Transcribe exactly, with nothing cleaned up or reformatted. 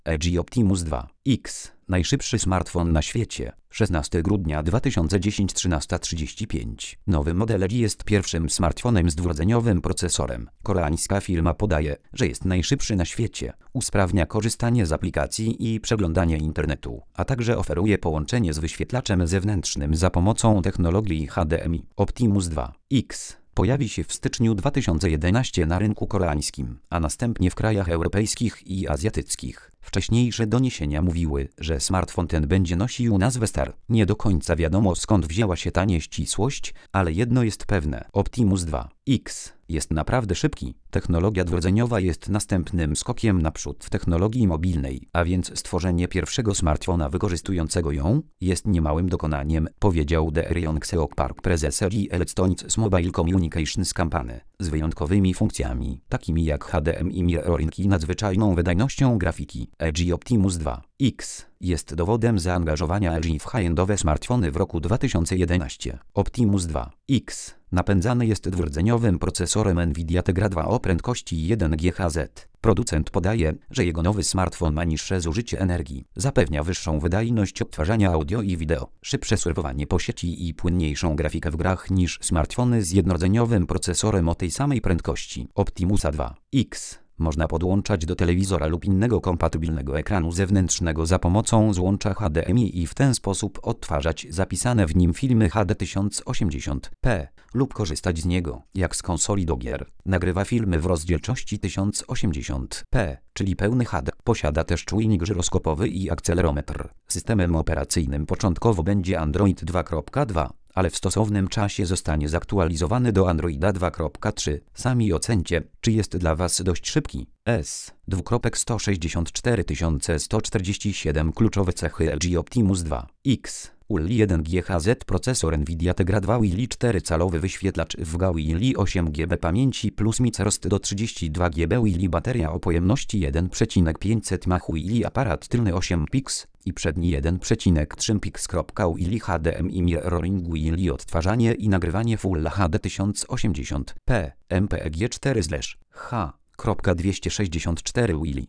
L G Optimus dwa X. Najszybszy smartfon na świecie. szesnastego grudnia dwa tysiące dziesiątego, trzynasta trzydzieści pięć. Nowy model L G jest pierwszym smartfonem z dwurdzeniowym procesorem. Koreańska firma podaje, że jest najszybszy na świecie. Usprawnia korzystanie z aplikacji i przeglądanie internetu, a także oferuje połączenie z wyświetlaczem zewnętrznym za pomocą technologii H D M I. Optimus dwa X pojawi się w styczniu dwa tysiące jedenastego na rynku koreańskim, a następnie w krajach europejskich i azjatyckich. Wcześniejsze doniesienia mówiły, że smartfon ten będzie nosił nazwę Star. Nie do końca wiadomo, skąd wzięła się ta nieścisłość, ale jedno jest pewne. Optimus dwa X jest naprawdę szybki. Technologia dwurdzeniowa jest następnym skokiem naprzód w technologii mobilnej, a więc stworzenie pierwszego smartfona wykorzystującego ją jest niemałym dokonaniem, powiedział Deerion Seok Park, prezes L G Electronics Mobile Communications Company, z wyjątkowymi funkcjami, takimi jak H D M I mirroring i nadzwyczajną wydajnością grafiki. L G Optimus dwa X jest dowodem zaangażowania L G w high-endowe smartfony w roku dwa tysiące jedenastym. Optimus dwa X napędzany jest dwurdzeniowym procesorem Nvidia Tegra dwa o prędkości jeden gigaherca. Producent podaje, że jego nowy smartfon ma niższe zużycie energii, zapewnia wyższą wydajność odtwarzania audio i wideo, szybsze surfowanie po sieci i płynniejszą grafikę w grach niż smartfony z jednordzeniowym procesorem o tej samej prędkości. Optimusa dwa X można podłączać do telewizora lub innego kompatybilnego ekranu zewnętrznego za pomocą złącza H D M I i w ten sposób odtwarzać zapisane w nim filmy H D tysiąc osiemdziesiąt p lub korzystać z niego, jak z konsoli do gier. Nagrywa filmy w rozdzielczości tysiąc osiemdziesiąt p, czyli pełny H D. Posiada też czujnik żyroskopowy i akcelerometr. Systemem operacyjnym początkowo będzie Android dwa kropka dwa. ale w stosownym czasie zostanie zaktualizowany do Androida dwa kropka trzy. Sami ocencie, czy jest dla Was dość szybki. S. sto sześćdziesiąt cztery tysiące sto czterdzieści siedem kluczowe cechy L G Optimus dwa X. U L I jeden gigaherca procesor Nvidia Tegra dwa U L I cztery calowy wyświetlacz w G A U I L I osiem giga pamięci plus microST do trzydzieści dwa giga U L I bateria o pojemności jeden przecinek pięćset mAh U L I aparat tylny osiem piks i przedni jeden przecinek trzy piks. U L I H D M I mirroring U L I odtwarzanie i nagrywanie Full H D tysiąc osiemdziesiąt p M P E G cztery H dwieście sześćdziesiąt cztery U L I